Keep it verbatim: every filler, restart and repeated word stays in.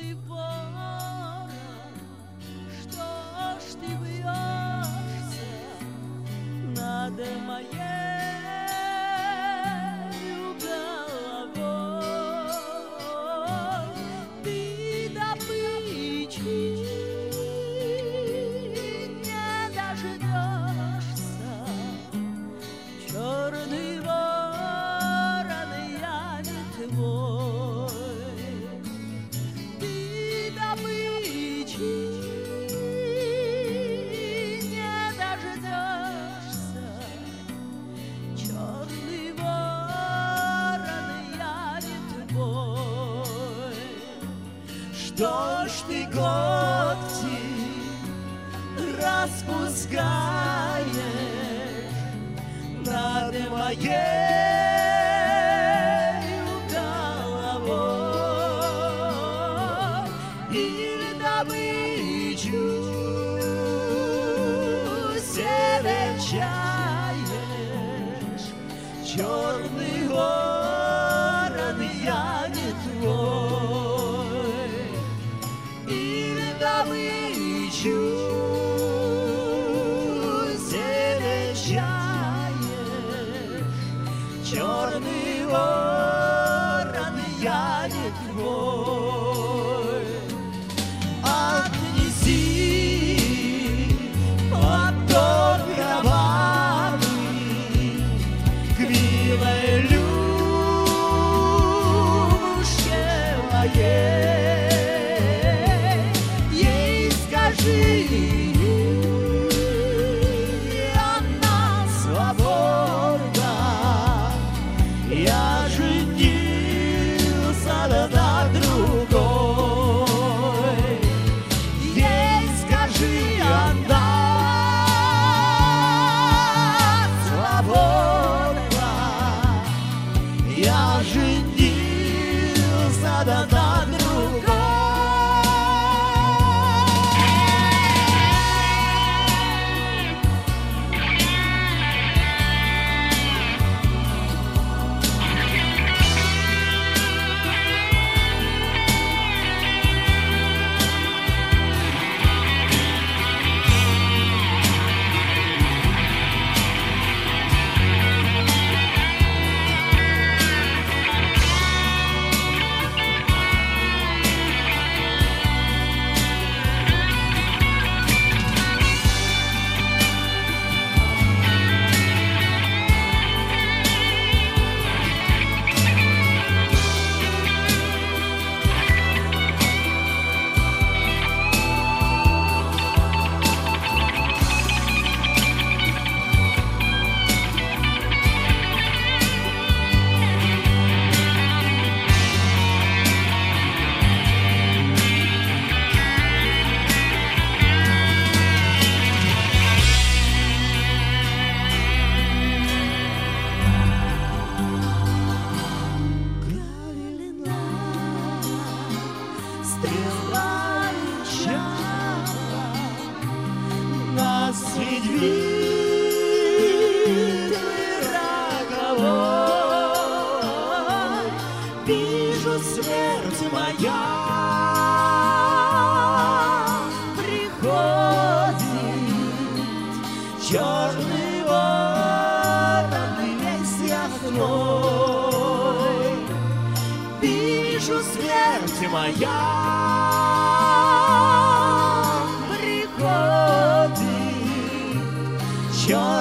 черный ворон, что ж ты бьешься над моею головой? Ты добычи не дождешься, черный ворон, я не твой. Ты добычи не дождешься, черный ворон, я не твой. Что ж ты когти распускаешь над моею головой? Или добычу серечаешь, черный ворон, я не твой. Или добычу серечаешь, черный ворон, я не твой. Отнеси поток кровавый к милой Любушке моей. Ей скажи, она свободна, я женился на другой. Ей скажи, она свободна, я женился на другой. Стрела летела, нас ведь битвы роковой. Вижу, смерть моя приходит, черный ворон, весь я твой. Вижу, смерть моя приходит, черный